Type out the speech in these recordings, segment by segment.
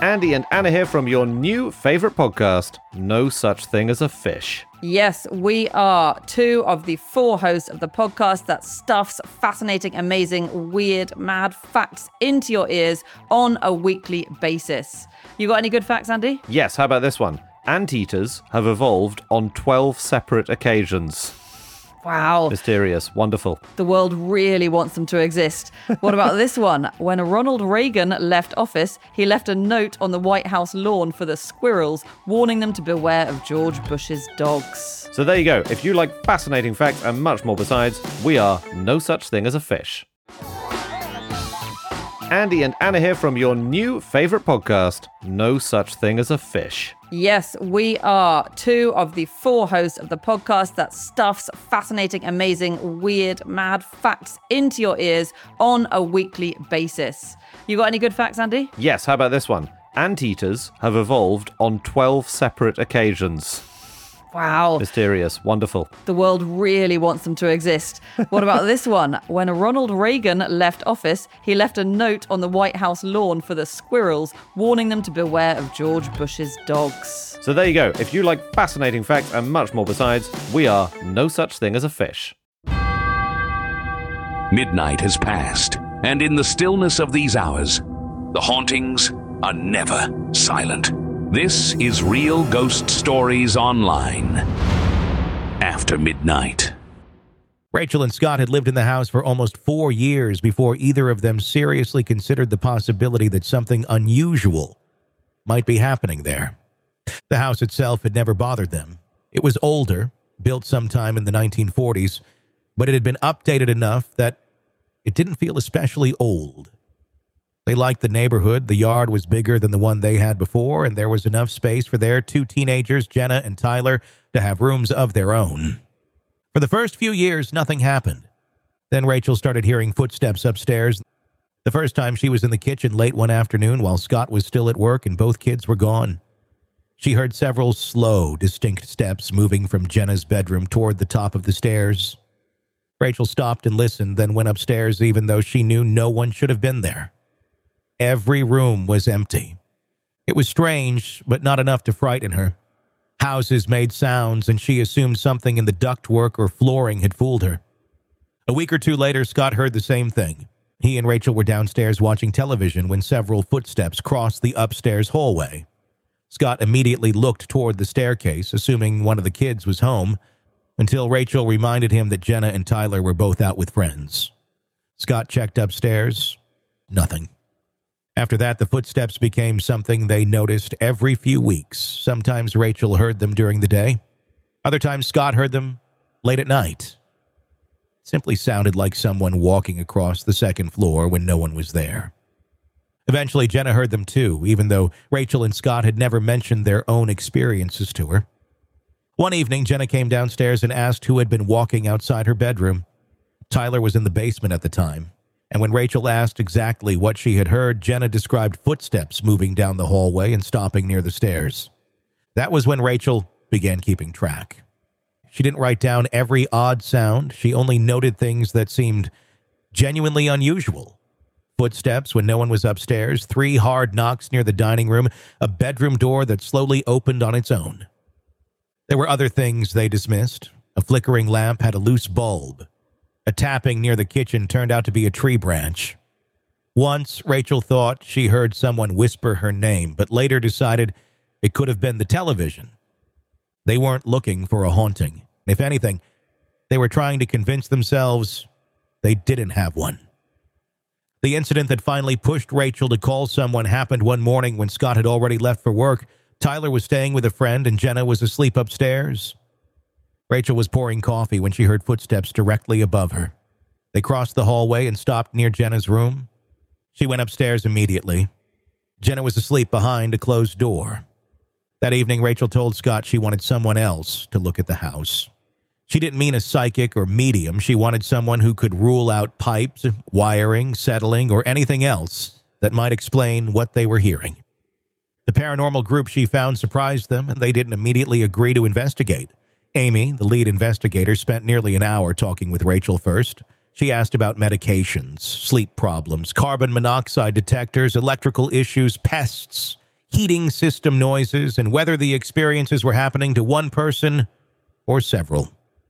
Andy and Anna here from your new favorite podcast, No Such Thing as a Fish. Yes, we are two of the four hosts of the podcast that stuffs fascinating, amazing, weird, mad facts into your ears on a weekly basis. You got any good facts, Andy? Yes, how about this one? Anteaters have evolved on 12 separate occasions. Wow. Mysterious. Wonderful. The world really wants them to exist. What about this one? When Ronald Reagan left office, he left a note on the White House lawn for the squirrels, warning them to beware of George Bush's dogs. So there you go. If you like fascinating facts and much more besides, we are No Such Thing as a Fish. Andy and Anna here from your new favorite podcast, No Such Thing as a Fish. Yes, we are two of the four hosts of the podcast that stuffs fascinating, amazing, weird, mad facts into your ears on a weekly basis. You got any good facts, Andy? Yes, how about this one? Anteaters have evolved on 12 separate occasions. Wow. Mysterious. Wonderful. The world really wants them to exist. What about this one? When Ronald Reagan left office, he left a note on the White House lawn for the squirrels, warning them to beware of George Bush's dogs. So there you go. If you like fascinating facts and much more besides, we are No Such Thing as a Fish. Midnight has passed, and in the stillness of these hours, the hauntings are never silent. This is Real Ghost Stories Online. After midnight. Rachel and Scott had lived in the house for almost 4 years before either of them seriously considered the possibility that something unusual might be happening there. The house itself had never bothered them. It was older, built sometime in the 1940s, but it had been updated enough that it didn't feel especially old. They liked the neighborhood. The yard was bigger than the one they had before, and there was enough space for their two teenagers, Jenna and Tyler, to have rooms of their own. For the first few years, nothing happened. Then Rachel started hearing footsteps upstairs. The first time she was in the kitchen late one afternoon while Scott was still at work and both kids were gone. She heard several slow, distinct steps moving from Jenna's bedroom toward the top of the stairs. Rachel stopped and listened, then went upstairs even though she knew no one should have been there. Every room was empty. It was strange, but not enough to frighten her. Houses made sounds, and she assumed something in the ductwork or flooring had fooled her. A week or two later, Scott heard the same thing. He and Rachel were downstairs watching television when several footsteps crossed the upstairs hallway. Scott immediately looked toward the staircase, assuming one of the kids was home, until Rachel reminded him that Jenna and Tyler were both out with friends. Scott checked upstairs. Nothing. After that, the footsteps became something they noticed every few weeks. Sometimes Rachel heard them during the day. Other times Scott heard them late at night. It simply sounded like someone walking across the second floor when no one was there. Eventually, Jenna heard them too, even though Rachel and Scott had never mentioned their own experiences to her. One evening, Jenna came downstairs and asked who had been walking outside her bedroom. Tyler was in the basement at the time. And when Rachel asked exactly what she had heard, Jenna described footsteps moving down the hallway and stopping near the stairs. That was when Rachel began keeping track. She didn't write down every odd sound. She only noted things that seemed genuinely unusual. Footsteps when no one was upstairs, 3 hard knocks near the dining room, a bedroom door that slowly opened on its own. There were other things they dismissed. A flickering lamp had a loose bulb. A tapping near the kitchen turned out to be a tree branch. Once, Rachel thought she heard someone whisper her name, but later decided it could have been the television. They weren't looking for a haunting. If anything, they were trying to convince themselves they didn't have one. The incident that finally pushed Rachel to call someone happened one morning when Scott had already left for work. Tyler was staying with a friend and Jenna was asleep upstairs. Rachel was pouring coffee when she heard footsteps directly above her. They crossed the hallway and stopped near Jenna's room. She went upstairs immediately. Jenna was asleep behind a closed door. That evening, Rachel told Scott she wanted someone else to look at the house. She didn't mean a psychic or medium. She wanted someone who could rule out pipes, wiring, settling, or anything else that might explain what they were hearing. The paranormal group she found surprised them, and they didn't immediately agree to investigate. Amy, the lead investigator, spent nearly an hour talking with Rachel first. She asked about medications, sleep problems, carbon monoxide detectors, electrical issues, pests, heating system noises, and whether the experiences were happening to one person or several.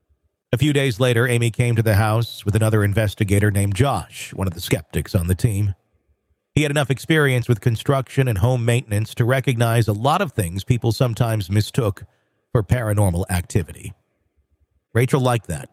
A few days later, Amy came to the house with another investigator named Josh, one of the skeptics on the team. He had enough experience with construction and home maintenance to recognize a lot of things people sometimes mistook for paranormal activity. Rachel liked that.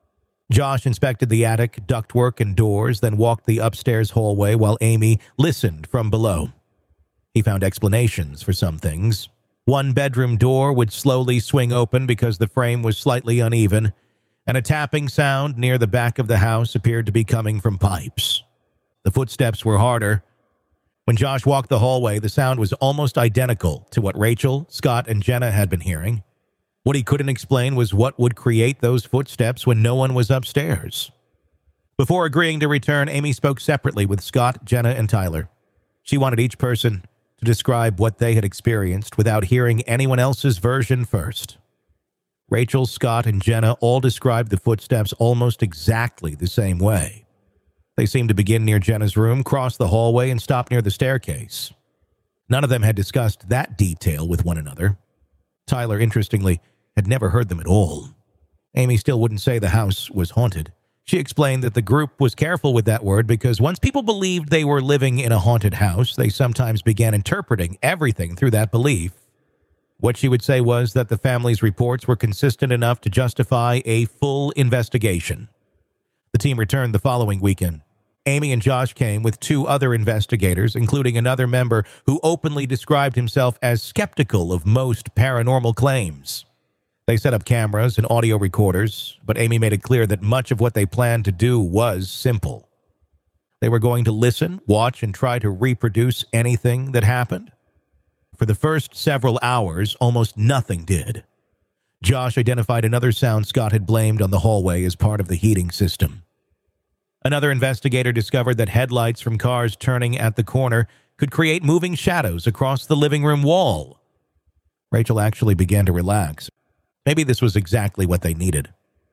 Josh inspected the attic, ductwork, and doors, then walked the upstairs hallway while Amy listened from below. He found explanations for some things. One bedroom door would slowly swing open because the frame was slightly uneven, and a tapping sound near the back of the house appeared to be coming from pipes. The footsteps were harder. When Josh walked the hallway, the sound was almost identical to what Rachel, Scott, and Jenna had been hearing. What he couldn't explain was what would create those footsteps when no one was upstairs. Before agreeing to return, Amy spoke separately with Scott, Jenna, and Tyler. She wanted each person to describe what they had experienced without hearing anyone else's version first. Rachel, Scott, and Jenna all described the footsteps almost exactly the same way. They seemed to begin near Jenna's room, cross the hallway, and stop near the staircase. None of them had discussed that detail with one another. Tyler, interestingly, had never heard them at all. Amy still wouldn't say the house was haunted. She explained that the group was careful with that word because once people believed they were living in a haunted house, they sometimes began interpreting everything through that belief. What she would say was that the family's reports were consistent enough to justify a full investigation. The team returned the following weekend. Amy and Josh came with two other investigators, including another member who openly described himself as skeptical of most paranormal claims. They set up cameras and audio recorders, but Amy made it clear that much of what they planned to do was simple. They were going to listen, watch, and try to reproduce anything that happened. For the first several hours, almost nothing did. Josh identified another sound Scott had blamed on the hallway as part of the heating system. Another investigator discovered that headlights from cars turning at the corner could create moving shadows across the living room wall. Rachel actually began to relax. Maybe this was exactly what they needed.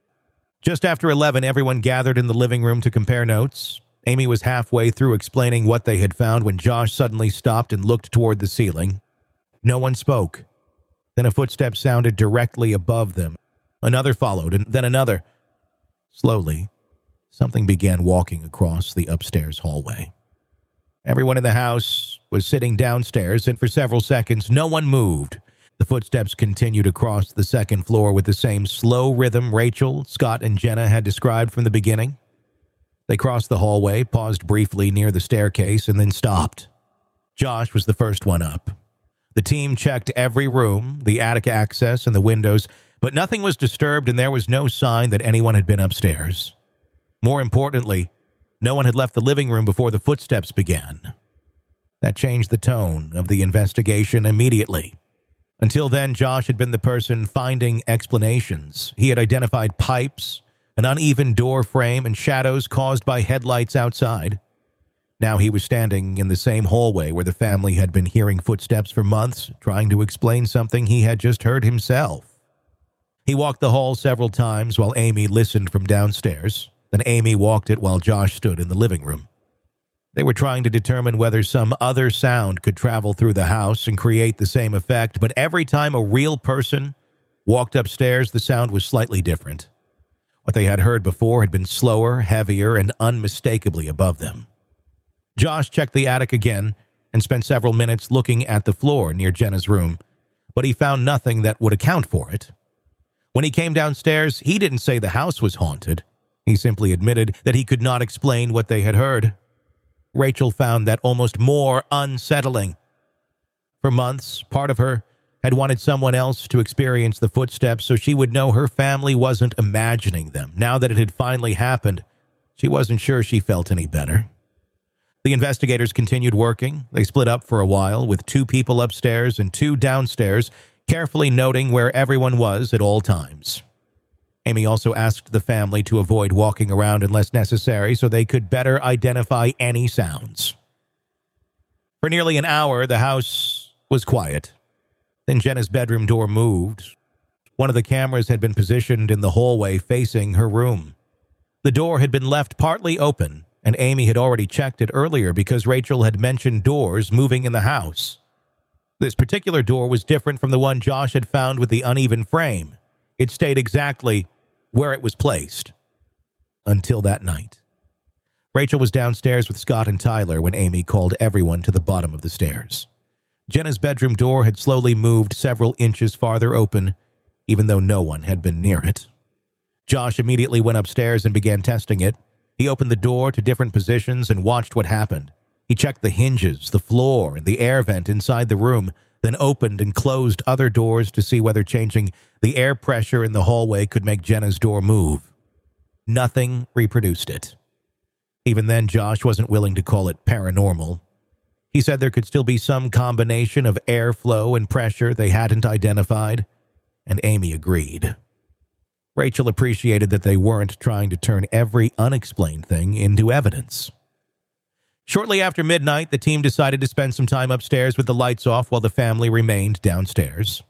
Just after 11, everyone gathered in the living room to compare notes. Amy was halfway through explaining what they had found when Josh suddenly stopped and looked toward the ceiling. No one spoke. Then a footstep sounded directly above them. Another followed, and then another. Slowly, something began walking across the upstairs hallway. Everyone in the house was sitting downstairs, and for several seconds, no one moved. The footsteps continued across the second floor with the same slow rhythm Rachel, Scott, and Jenna had described from the beginning. They crossed the hallway, paused briefly near the staircase, and then stopped. Josh was the first one up. The team checked every room, the attic access, and the windows, but nothing was disturbed and there was no sign that anyone had been upstairs. More importantly, no one had left the living room before the footsteps began. That changed the tone of the investigation immediately. Until then, Josh had been the person finding explanations. He had identified pipes, an uneven door frame, and shadows caused by headlights outside. Now he was standing in the same hallway where the family had been hearing footsteps for months, trying to explain something he had just heard himself. He walked the hall several times while Amy listened from downstairs. Then Amy walked it while Josh stood in the living room. They were trying to determine whether some other sound could travel through the house and create the same effect, but every time a real person walked upstairs, the sound was slightly different. What they had heard before had been slower, heavier, and unmistakably above them. Josh checked the attic again and spent several minutes looking at the floor near Jenna's room, but he found nothing that would account for it. When he came downstairs, he didn't say the house was haunted. He simply admitted that he could not explain what they had heard. Rachel found that almost more unsettling. For months, part of her had wanted someone else to experience the footsteps so she would know her family wasn't imagining them. Now that it had finally happened, she wasn't sure she felt any better. The investigators continued working. They split up for a while, with 2 people upstairs and 2 downstairs, carefully noting where everyone was at all times. Amy also asked the family to avoid walking around unless necessary so they could better identify any sounds. For nearly an hour, the house was quiet. Then Jenna's bedroom door moved. One of the cameras had been positioned in the hallway facing her room. The door had been left partly open, and Amy had already checked it earlier because Rachel had mentioned doors moving in the house. This particular door was different from the one Josh had found with the uneven frame. It stayed exactly where it was placed. Until that night. Rachel was downstairs with Scott and Tyler when Amy called everyone to the bottom of the stairs. Jenna's bedroom door had slowly moved several inches farther open, even though no one had been near it. Josh immediately went upstairs and began testing it. He opened the door to different positions and watched what happened. He checked the hinges, the floor, and the air vent inside the room, then opened and closed other doors to see whether changing the air pressure in the hallway could make Jenna's door move. Nothing reproduced it. Even then, Josh wasn't willing to call it paranormal. He said there could still be some combination of airflow and pressure they hadn't identified, and Amy agreed. Rachel appreciated that they weren't trying to turn every unexplained thing into evidence. Shortly after midnight, the team decided to spend some time upstairs with the lights off while the family remained downstairs.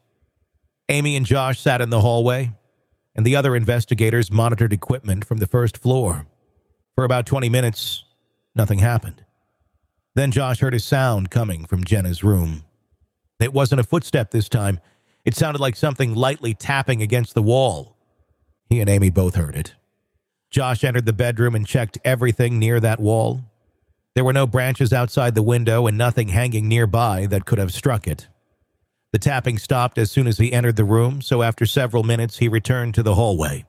Amy and Josh sat in the hallway, and the other investigators monitored equipment from the first floor. For about 20 minutes, nothing happened. Then Josh heard a sound coming from Jenna's room. It wasn't a footstep this time. It sounded like something lightly tapping against the wall. He and Amy both heard it. Josh entered the bedroom and checked everything near that wall. There were no branches outside the window and nothing hanging nearby that could have struck it. The tapping stopped as soon as he entered the room, so after several minutes, he returned to the hallway.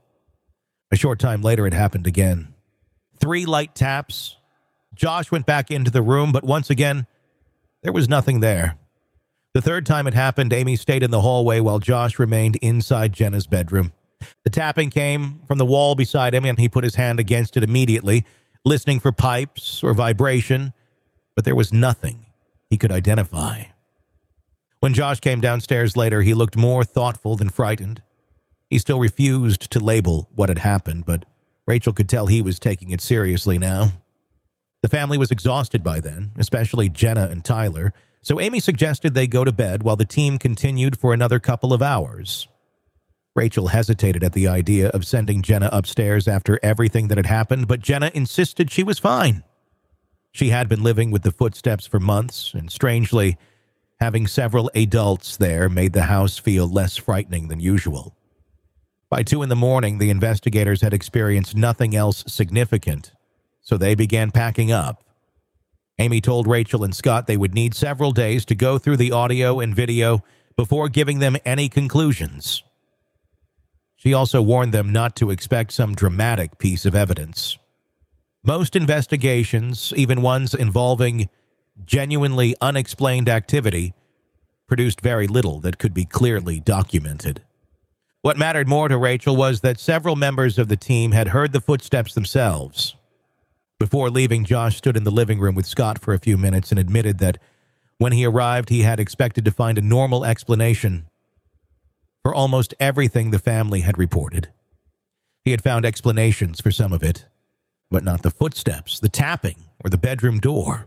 A short time later, it happened again. 3 light taps. Josh went back into the room, but once again, there was nothing there. The third time it happened, Amy stayed in the hallway while Josh remained inside Jenna's bedroom. The tapping came from the wall beside him, and he put his hand against it immediately, listening for pipes or vibration, but there was nothing he could identify. When Josh came downstairs later, he looked more thoughtful than frightened. He still refused to label what had happened, but Rachel could tell he was taking it seriously now. The family was exhausted by then, especially Jenna and Tyler, so Amy suggested they go to bed while the team continued for another couple of hours. Rachel hesitated at the idea of sending Jenna upstairs after everything that had happened, but Jenna insisted she was fine. She had been living with the footsteps for months, and strangely, having several adults there made the house feel less frightening than usual. By 2 a.m, the investigators had experienced nothing else significant, so they began packing up. Amy told Rachel and Scott they would need several days to go through the audio and video before giving them any conclusions. She also warned them not to expect some dramatic piece of evidence. Most investigations, even ones involving genuinely unexplained activity, produced very little that could be clearly documented. What mattered more to Rachel was that several members of the team had heard the footsteps themselves. Before leaving, Josh stood in the living room with Scott for a few minutes and admitted that when he arrived, he had expected to find a normal explanation for almost everything the family had reported. He had found explanations for some of it, but not the footsteps, the tapping, or the bedroom door.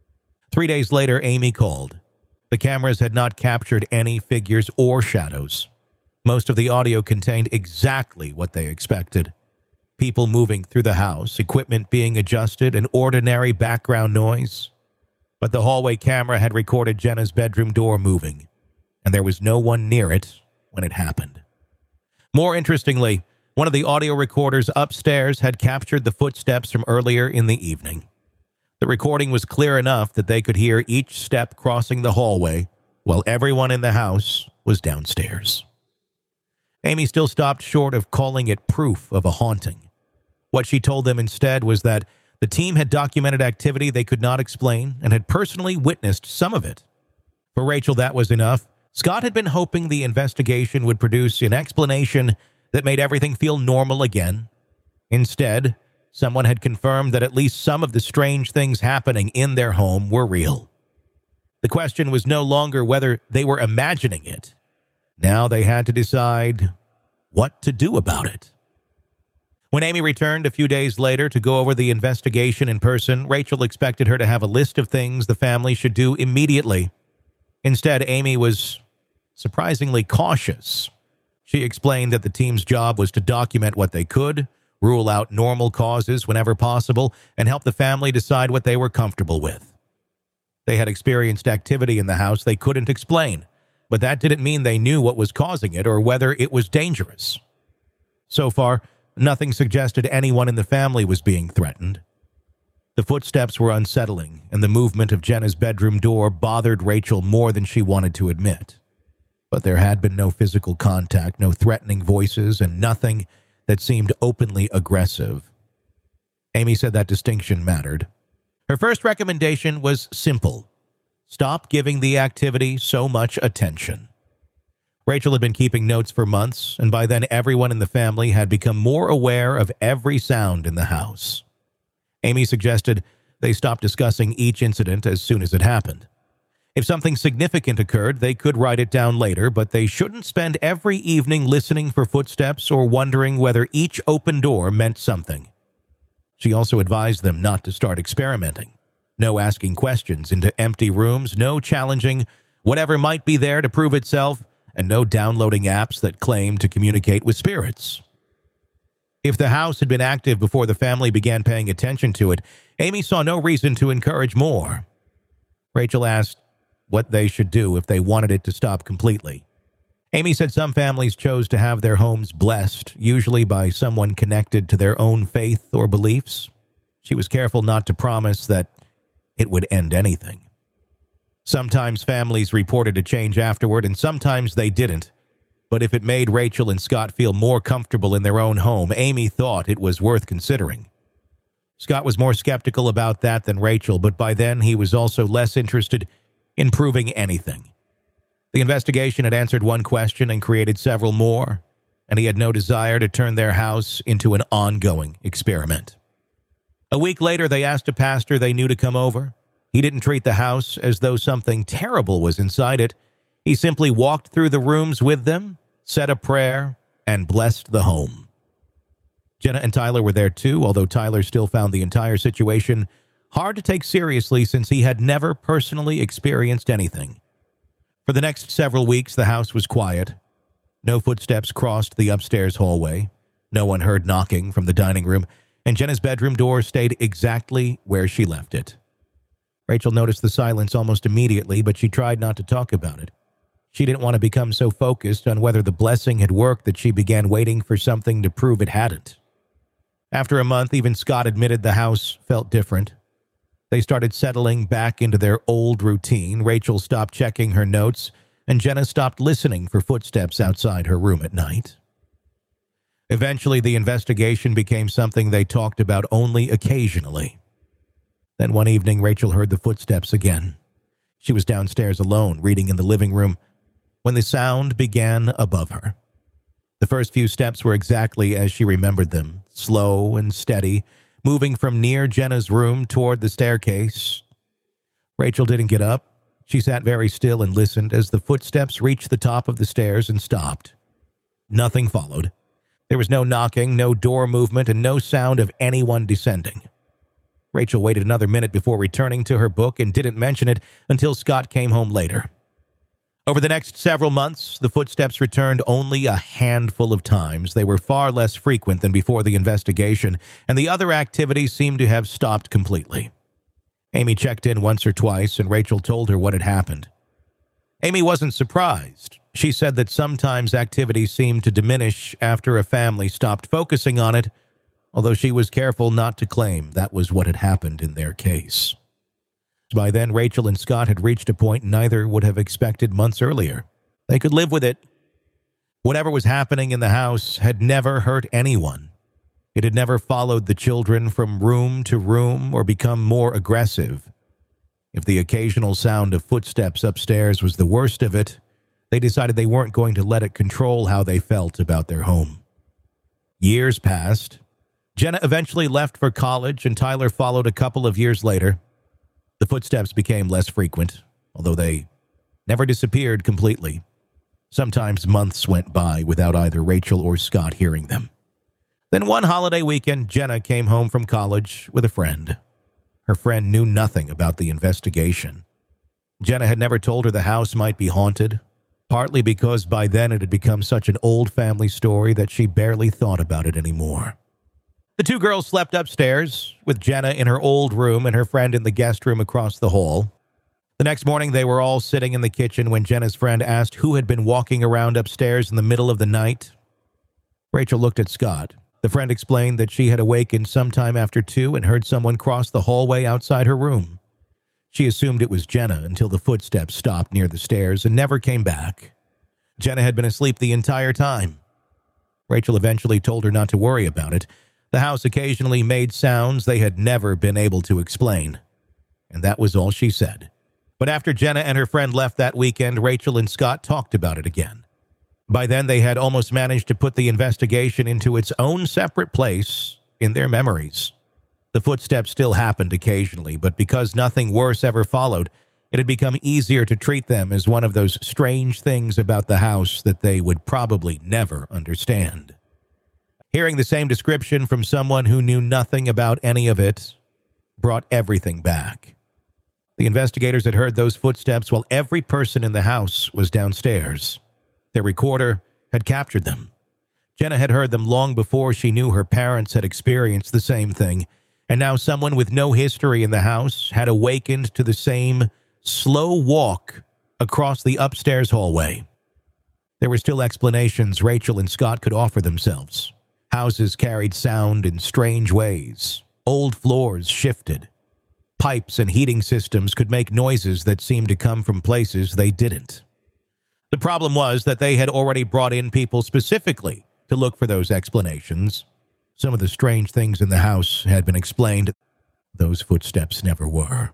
3 days later, Amy called. The cameras had not captured any figures or shadows. Most of the audio contained exactly what they expected. People moving through the house, equipment being adjusted, and ordinary background noise. But the hallway camera had recorded Jenna's bedroom door moving, and there was no one near it when it happened. More interestingly, one of the audio recorders upstairs had captured the footsteps from earlier in the evening. The recording was clear enough that they could hear each step crossing the hallway while everyone in the house was downstairs. Amy still stopped short of calling it proof of a haunting. What she told them instead was that the team had documented activity they could not explain and had personally witnessed some of it. For Rachel, that was enough. Scott had been hoping the investigation would produce an explanation that made everything feel normal again. Instead, someone had confirmed that at least some of the strange things happening in their home were real. The question was no longer whether they were imagining it. Now they had to decide what to do about it. When Amy returned a few days later to go over the investigation in person, Rachel expected her to have a list of things the family should do immediately. Instead, Amy was surprisingly cautious. She explained that the team's job was to document what they could, rule out normal causes whenever possible, and help the family decide what they were comfortable with. They had experienced activity in the house they couldn't explain, but that didn't mean they knew what was causing it or whether it was dangerous. So far, nothing suggested anyone in the family was being threatened. The footsteps were unsettling, and the movement of Jenna's bedroom door bothered Rachel more than she wanted to admit. But there had been no physical contact, no threatening voices, and nothing that seemed openly aggressive. Amy said that distinction mattered. Her first recommendation was simple: stop giving the activity so much attention. Rachel had been keeping notes for months, and by then everyone in the family had become more aware of every sound in the house. Amy suggested they stop discussing each incident as soon as it happened. If something significant occurred, they could write it down later, but they shouldn't spend every evening listening for footsteps or wondering whether each open door meant something. She also advised them not to start experimenting. No asking questions into empty rooms, no challenging whatever might be there to prove itself, and no downloading apps that claim to communicate with spirits. If the house had been active before the family began paying attention to it, Amy saw no reason to encourage more. Rachel asked what they should do if they wanted it to stop completely. Amy said some families chose to have their homes blessed, usually by someone connected to their own faith or beliefs. She was careful not to promise that it would end anything. Sometimes families reported a change afterward, and sometimes they didn't. But if it made Rachel and Scott feel more comfortable in their own home, Amy thought it was worth considering. Scott was more skeptical about that than Rachel, but by then he was also less interested in proving anything. The investigation had answered one question and created several more, and he had no desire to turn their house into an ongoing experiment. A week later, they asked a pastor they knew to come over. He didn't treat the house as though something terrible was inside it. He simply walked through the rooms with them, said a prayer, and blessed the home. Jenna and Tyler were there too, although Tyler still found the entire situation hard to take seriously since he had never personally experienced anything. For the next several weeks, the house was quiet. No footsteps crossed the upstairs hallway. No one heard knocking from the dining room, and Jenna's bedroom door stayed exactly where she left it. Rachel noticed the silence almost immediately, but she tried not to talk about it. She didn't want to become so focused on whether the blessing had worked that she began waiting for something to prove it hadn't. After a month, even Scott admitted the house felt different. They started settling back into their old routine. Rachel stopped checking her notes, and Jenna stopped listening for footsteps outside her room at night. Eventually, the investigation became something they talked about only occasionally. Then one evening, Rachel heard the footsteps again. She was downstairs alone, reading in the living room, when the sound began above her. The first few steps were exactly as she remembered them, slow and steady, moving from near Jenna's room toward the staircase. Rachel didn't get up. She sat very still and listened as the footsteps reached the top of the stairs and stopped. Nothing followed. There was no knocking, no door movement, and no sound of anyone descending. Rachel waited another minute before returning to her book and didn't mention it until Scott came home later. Over the next several months, the footsteps returned only a handful of times. They were far less frequent than before the investigation, and the other activities seemed to have stopped completely. Amy checked in once or twice, and Rachel told her what had happened. Amy wasn't surprised. She said that sometimes activity seemed to diminish after a family stopped focusing on it, although she was careful not to claim that was what had happened in their case. By then, Rachel and Scott had reached a point neither would have expected months earlier. They could live with it. Whatever was happening in the house had never hurt anyone. It had never followed the children from room to room or become more aggressive. If the occasional sound of footsteps upstairs was the worst of it, they decided they weren't going to let it control how they felt about their home. Years passed. Jenna eventually left for college, and Tyler followed a couple of years later. The footsteps became less frequent, although they never disappeared completely. Sometimes months went by without either Rachel or Scott hearing them. Then one holiday weekend, Jenna came home from college with a friend. Her friend knew nothing about the investigation. Jenna had never told her the house might be haunted, partly because by then it had become such an old family story that she barely thought about it anymore. The two girls slept upstairs, with Jenna in her old room and her friend in the guest room across the hall. The next morning, they were all sitting in the kitchen when Jenna's friend asked who had been walking around upstairs in the middle of the night. Rachel looked at Scott. The friend explained that she had awakened sometime after 2 and heard someone cross the hallway outside her room. She assumed it was Jenna until the footsteps stopped near the stairs and never came back. Jenna had been asleep the entire time. Rachel eventually told her not to worry about it. The house occasionally made sounds they had never been able to explain. And that was all she said. But after Jenna and her friend left that weekend, Rachel and Scott talked about it again. By then, they had almost managed to put the investigation into its own separate place in their memories. The footsteps still happened occasionally, but because nothing worse ever followed, it had become easier to treat them as one of those strange things about the house that they would probably never understand. Hearing the same description from someone who knew nothing about any of it brought everything back. The investigators had heard those footsteps while every person in the house was downstairs. Their recorder had captured them. Jenna had heard them long before she knew her parents had experienced the same thing, and now someone with no history in the house had awakened to the same slow walk across the upstairs hallway. There were still explanations Rachel and Scott could offer themselves. Houses carried sound in strange ways. Old floors shifted. Pipes and heating systems could make noises that seemed to come from places they didn't. The problem was that they had already brought in people specifically to look for those explanations. Some of the strange things in the house had been explained. Those footsteps never were.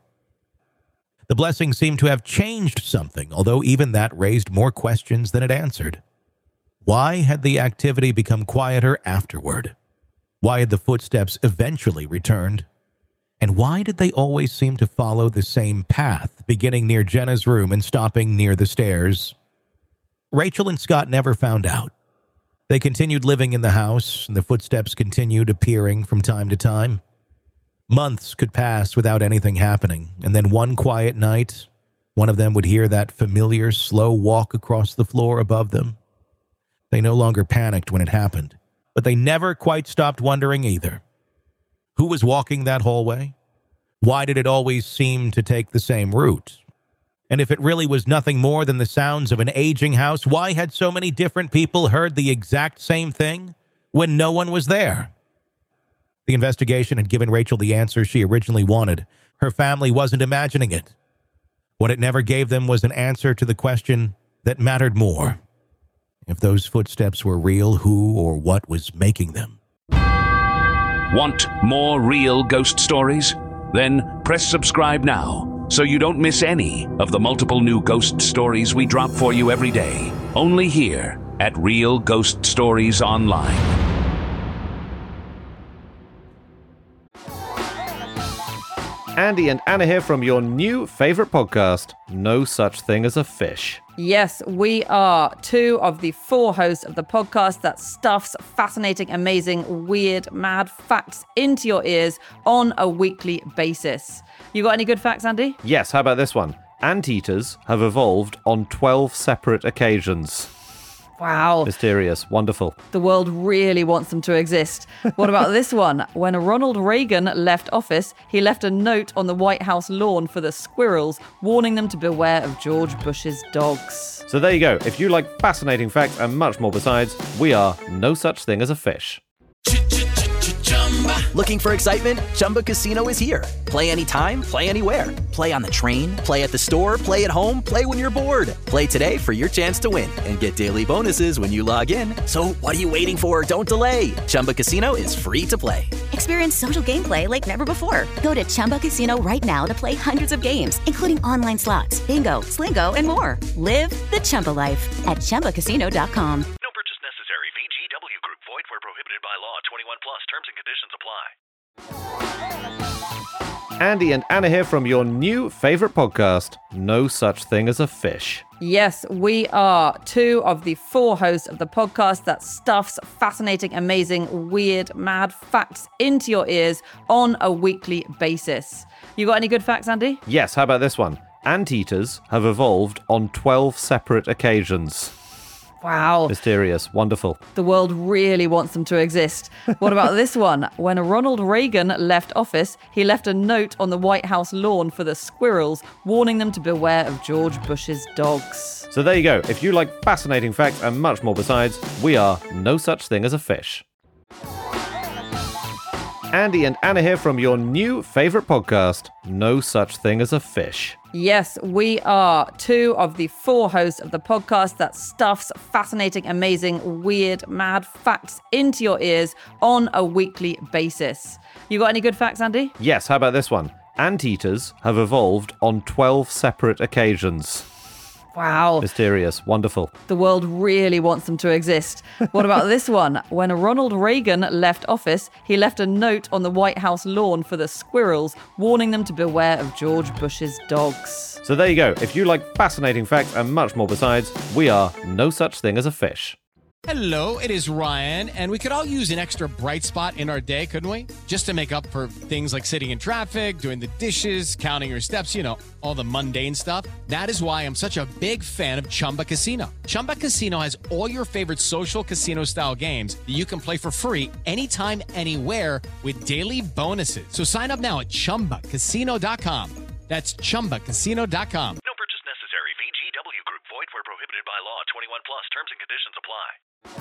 The blessing seemed to have changed something, although even that raised more questions than it answered. Why had the activity become quieter afterward? Why had the footsteps eventually returned? And why did they always seem to follow the same path, beginning near Jenna's room and stopping near the stairs? Rachel and Scott never found out. They continued living in the house, and the footsteps continued appearing from time to time. Months could pass without anything happening, and then one quiet night, one of them would hear that familiar, slow walk across the floor above them. They no longer panicked when it happened, but they never quite stopped wondering either. Who was walking that hallway? Why did it always seem to take the same route? And if it really was nothing more than the sounds of an aging house, why had so many different people heard the exact same thing when no one was there? The investigation had given Rachel the answer she originally wanted. Her family wasn't imagining it. What it never gave them was an answer to the question that mattered more. If those footsteps were real, who or what was making them? Want more real ghost stories? Then press subscribe now so you don't miss any of the multiple new ghost stories we drop for you every day. Only here at Real Ghost Stories Online. Andy and Anna here from your new favorite podcast, No Such Thing as a Fish. Yes, we are 2 of the 4 hosts of the podcast that stuffs fascinating, amazing, weird, mad facts into your ears on a weekly basis. You got any good facts, Andy? Yes, how about this one? Anteaters have evolved on 12 separate occasions. Wow. Mysterious. Wonderful. The world really wants them to exist. What about this one? When Ronald Reagan left office, he left a note on the White House lawn for the squirrels, warning them to beware of George Bush's dogs. So there you go. If you like fascinating facts and much more besides, we are No Such Thing as a Fish. Looking for excitement? Chumba Casino is here. Play anytime, play anywhere. Play on the train, play at the store, play at home, play when you're bored. Play today for your chance to win and get daily bonuses when you log in. So what are you waiting for? Don't delay. Chumba Casino is free to play. Experience social gameplay like never before. Go to Chumba Casino right now to play hundreds of games, including online slots, bingo, Slingo, and more. Live the Chumba life at ChumbaCasino.com. No purchase necessary. VGW Group. Void where prohibited by law. 21 plus. Terms and conditions apply. Andy and Anna here from your new favorite podcast, No Such Thing as a Fish. Yes, we are 2 of the 4 hosts of the podcast that stuffs fascinating, amazing, weird, mad facts into your ears on a weekly basis. You got any good facts, Andy? Yes, how about this one? Anteaters have evolved on 12 separate occasions. Wow. Mysterious. Wonderful. The world really wants them to exist. What about this one? When Ronald Reagan left office, he left a note on the White House lawn for the squirrels, warning them to beware of George Bush's dogs. So there you go. If you like fascinating facts and much more besides, we are No Such Thing as a Fish. Andy and Anna here from your new favorite podcast, No Such Thing as a Fish. Yes, we are two of the four hosts of the podcast that stuffs fascinating, amazing, weird, mad facts into your ears on a weekly basis. You got any good facts, Andy? Yes, how about this one? Anteaters have evolved on 12 separate occasions. Wow. Mysterious. Wonderful. The world really wants them to exist. What about this one? When Ronald Reagan left office, he left a note on the White House lawn for the squirrels, warning them to beware of George Bush's dogs. So there you go. If you like fascinating facts and much more besides, we are No Such Thing as a Fish. Hello, it is Ryan, and we could all use an extra bright spot in our day, couldn't we? Just to make up for things like sitting in traffic, doing the dishes, counting your steps, you know, all the mundane stuff. That is why I'm such a big fan of Chumba Casino. Chumba Casino has all your favorite social casino-style games that you can play for free anytime, anywhere with daily bonuses. So sign up now at ChumbaCasino.com. That's ChumbaCasino.com. No purchase necessary. VGW Group. Void where prohibited by law. 21 plus. Terms and conditions apply.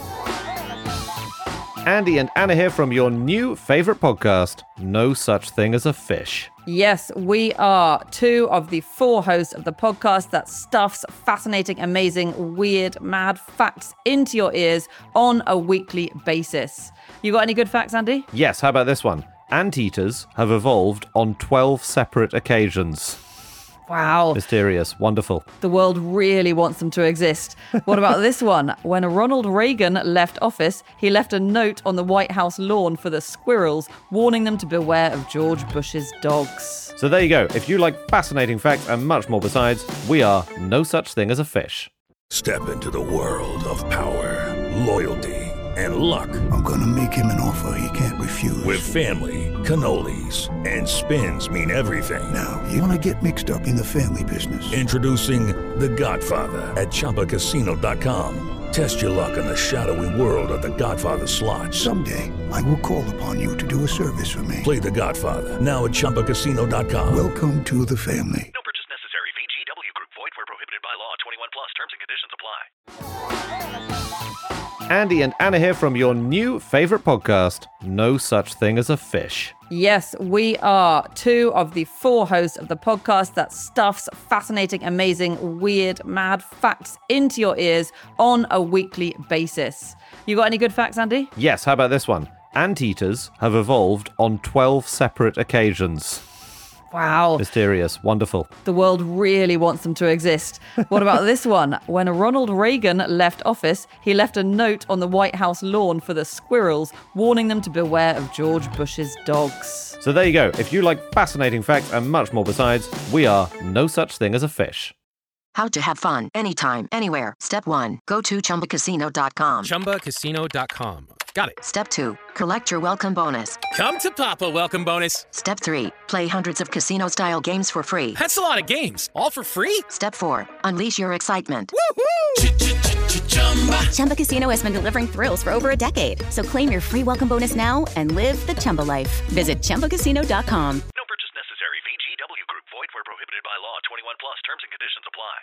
Andy and Anna here from your new favorite podcast, No Such Thing as a Fish. Yes, we are two of the four hosts of the podcast that stuffs fascinating, amazing, weird, mad facts into your ears on a weekly basis. You got any good facts, Andy? Yes, how about this one? Anteaters have evolved on 12 separate occasions. Wow. Mysterious. Wonderful. The world really wants them to exist. What about this one? When Ronald Reagan left office, he left a note on the White House lawn for the squirrels, warning them to beware of George Bush's dogs. So there you go. If you like fascinating facts and much more besides, we are No Such Thing as a Fish. Step into the world of power, loyalty, and luck. I'm gonna make him an offer he can't refuse. With family, cannolis, and spins mean everything. Now, you wanna get mixed up in the family business. Introducing The Godfather at ChumbaCasino.com. Test your luck in the shadowy world of The Godfather slot. Someday, I will call upon you to do a service for me. Play The Godfather now at ChumbaCasino.com. Welcome to the family. No purchase necessary. VGW Group. Void where prohibited by law. 21 plus. Terms and conditions apply. Andy and Anna here from your new favorite podcast, No Such Thing as a Fish. Yes, we are two of the four hosts of the podcast that stuffs fascinating, amazing, weird, mad facts into your ears on a weekly basis. You got any good facts, Andy? Yes, how about this one? Anteaters have evolved on 12 separate occasions. Wow. Mysterious. Wonderful. The world really wants them to exist. What about this one? When Ronald Reagan left office, he left a note on the White House lawn for the squirrels, warning them to beware of George Bush's dogs. So there you go. If you like fascinating facts and much more besides, we are No Such Thing as a Fish. How to have fun anytime, anywhere. Step 1. Go to ChumbaCasino.com. ChumbaCasino.com. Got it. Step 2. Collect your welcome bonus. Come to Papa welcome bonus. Step 3. Play hundreds of casino-style games for free. That's a lot of games. All for free? Step 4. Unleash your excitement. Chumba Casino has been delivering thrills for over a decade. So claim your free welcome bonus now and live the Chumba life. Visit ChumbaCasino.com. No purchase necessary. VGW Group. Void where prohibited by law. 21 plus. Terms and conditions apply.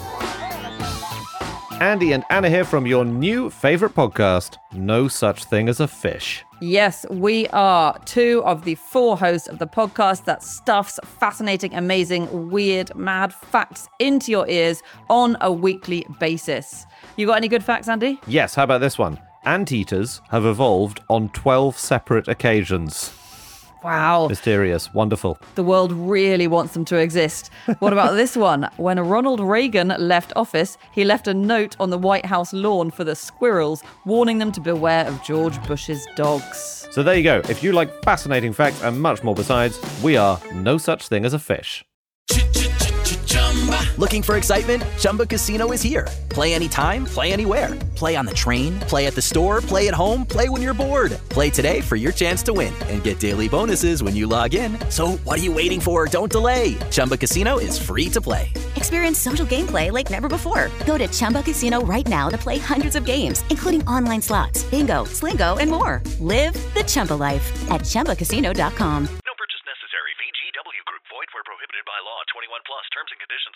Andy and Anna here from your new favorite podcast, No Such Thing as a Fish. Yes, we are two of the four hosts of the podcast that stuffs fascinating, amazing, weird, mad facts into your ears on a weekly basis. You got any good facts, Andy? Yes, how about this one? Anteaters have evolved on 12 separate occasions. Wow. Mysterious. Wonderful. The world really wants them to exist. What about this one? When Ronald Reagan left office, he left a note on the White House lawn for the squirrels, warning them to beware of George Bush's dogs. So there you go. If you like fascinating facts and much more besides, we are No Such Thing as a Fish. Looking for excitement? Chumba Casino is here. Play anytime, play anywhere. Play on the train, play at the store, play at home, play when you're bored. Play today for your chance to win and get daily bonuses when you log in. So what are you waiting for? Don't delay. Chumba Casino is free to play. Experience social gameplay like never before. Go to Chumba Casino right now to play hundreds of games, including online slots, bingo, Slingo, and more. Live the Chumba life at ChumbaCasino.com. No purchase necessary. VGW Group. Void where prohibited by law. 21 plus. Terms and conditions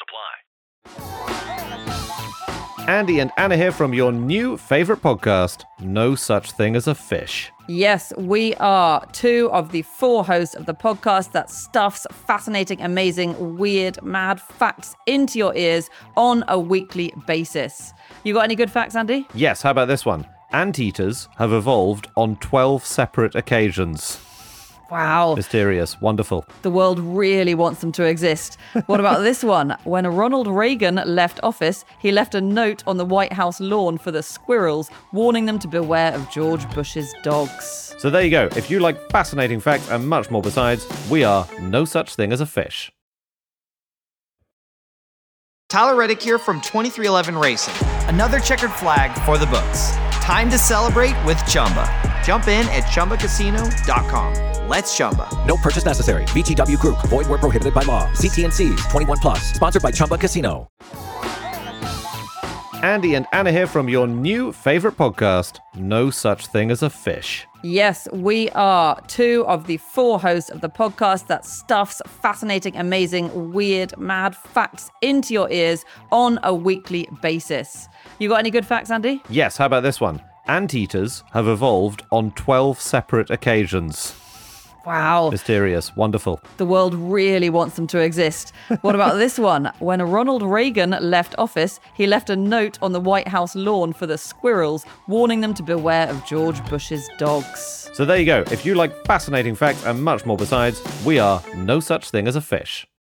apply. Andy and Anna here from your new favorite podcast, No Such Thing as a Fish. Yes, we are two of the four hosts of the podcast that stuffs fascinating, amazing, weird, mad facts into your ears on a weekly basis. You got any good facts, Andy? Yes, how about this one? Anteaters have evolved on 12 separate occasions. Wow. Mysterious. Wonderful. The world really wants them to exist. What about this one? When Ronald Reagan left office, he left a note on the White House lawn for the squirrels, warning them to beware of George Bush's dogs. So there you go. If you like fascinating facts and much more besides, we are No Such Thing as a Fish. Tyler Reddick here from 2311 Racing. Another checkered flag for the books. Time to celebrate with Chumba. Jump in at ChumbaCasino.com. Let's Chumba. No purchase necessary. VGW Group. Void where prohibited by law. See T&Cs. 21 plus. Sponsored by Chumba Casino. Andy and Anna here from your new favorite podcast, No Such Thing as a Fish. Yes, we are two of the four hosts of the podcast that stuffs fascinating, amazing, weird, mad facts into your ears on a weekly basis. You got any good facts, Andy? Yes, how about this one? Anteaters have evolved on 12 separate occasions. Wow. Mysterious. Wonderful. The world really wants them to exist. What about this one? When Ronald Reagan left office, he left a note on the White House lawn for the squirrels, warning them to beware of George Bush's dogs. So there you go. If you like fascinating facts and much more besides, we are No Such Thing as a Fish.